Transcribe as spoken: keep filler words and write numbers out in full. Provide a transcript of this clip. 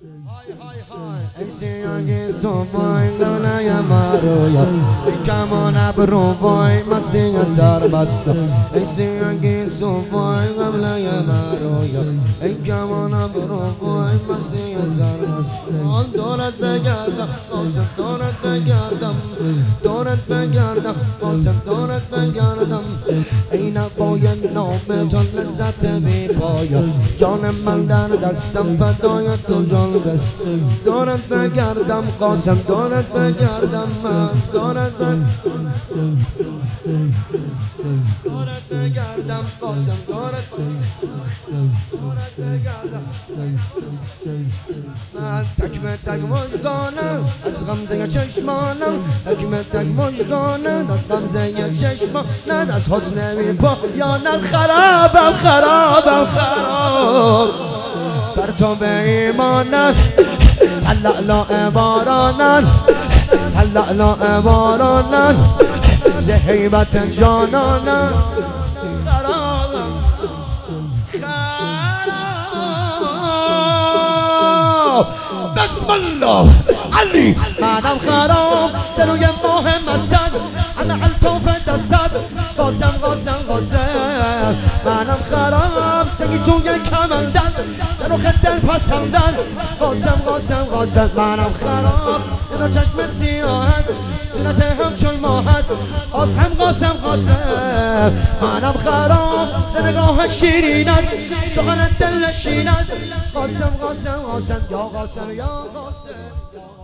ای سیاگی صبحای دانه مارویا ای کمان ابرو وای مستی سر بسته ای سیاگی صبحای قبله مارویا ای کمان ابرو وای مستی سر بسته آن دورت بگردم قاسم دورت بگردم دورت بگردم قاسم دورت بگردم ای نباید نام تو لذت بی پایا جان من در دستم فدای تو جان بست دورت بگردم قاسم دورت بگردم من دورت دورت بگردم قاسم دورت دورت بگردم من تکمه تک مژگانم از غمزه چشمانم تکمه تک مژگانم از غمزه چشمانم از حسن بی پایانم خرابم خرابم خراب بر تو به ایمانت هلعلا بارانن هلعلا بارانن ز هیبت جانانن خرابم خراب بسم الله علی منم خراب دلوی ماه مستن انا الطوف دستد قاسم قاسم قاسم منم خراب تگی سوی کمندن دلو خدل پسندن قاسم قاسم قاسم منم خراب دلو چشم سیاهد سونت همچون ماهد قاسم قاسم قاسم منم خراب دلگاه شیرینت سخن دل نشیند قاسم قاسم قاسم یا قاسم یا قاسم